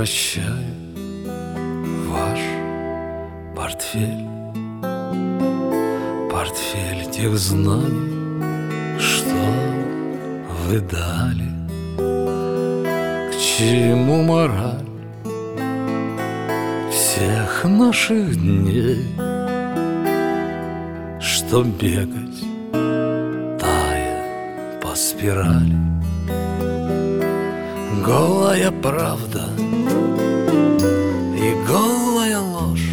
прощаю ваш портфель, портфель тех знаний, что вы дали. К чему мораль всех наших дней, что бегать, тая по спирали? Голая правда и голая ложь,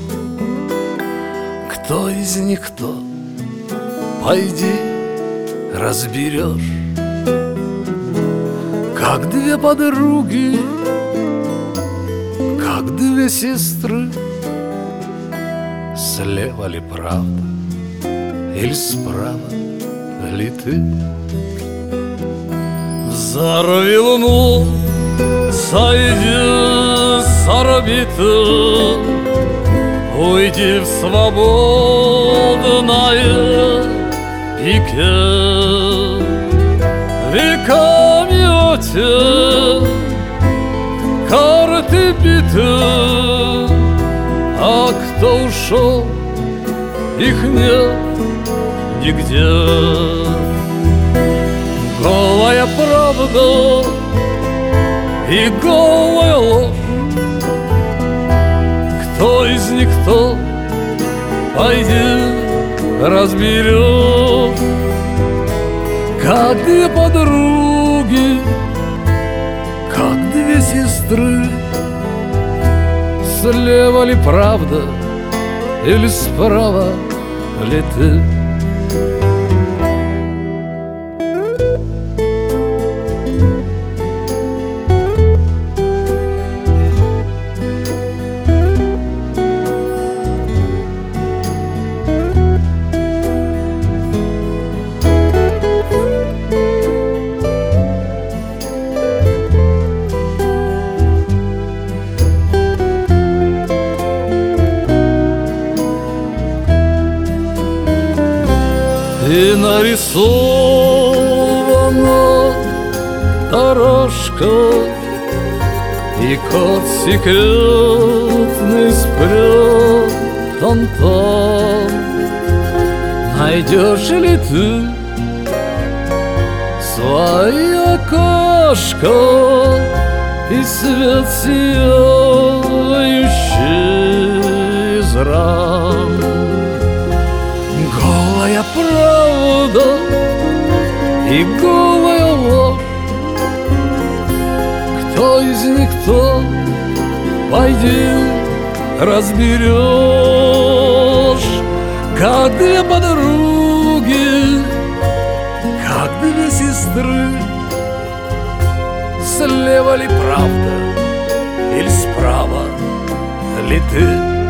кто из них кто, пойди разберешь. Как две подруги, как две сестры, слева ли правда или справа ли ты? Взорви луну, сойди с орбиты, уйди в свободное пике. Веками оте карты биты, а кто ушел, их нет нигде. Голая правда и голая ложь, кто из них кто, пойди разберешь. Как две подруги, как две сестры, слева ли правда или справа ли ты? И нарисована дорожка, и код секретный спрятан там. Найдешь ли ты свои окошко и свет сияющий из рам? Голая правда и голая ложь, кто из них кто, пойди разберешь. Как две подруги, как две сестры, слева ли правда или справа ли ты?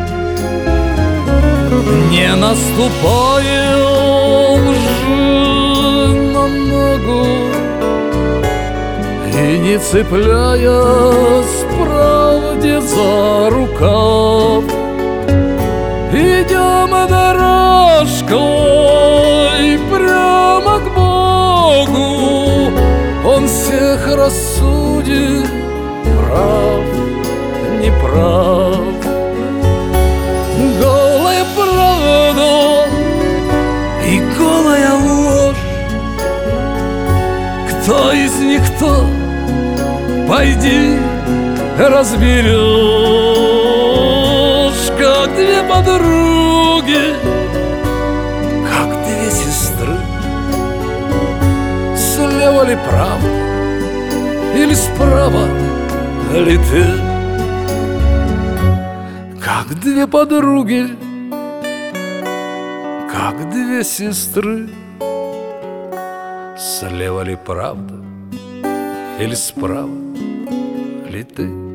Не наступая лжи на ногу и не цепляясь правде за рукав, идем дорожкой прямо к Богу. Он всех рассудит, прав, не прав. Голая правда и голая ложь, кто из них кто, пойди разберешь. Как две подруги, как две сестры, слева ли правда или справа ли ты? Как две подруги, как две сестры, слева ли правда или справа ли ты?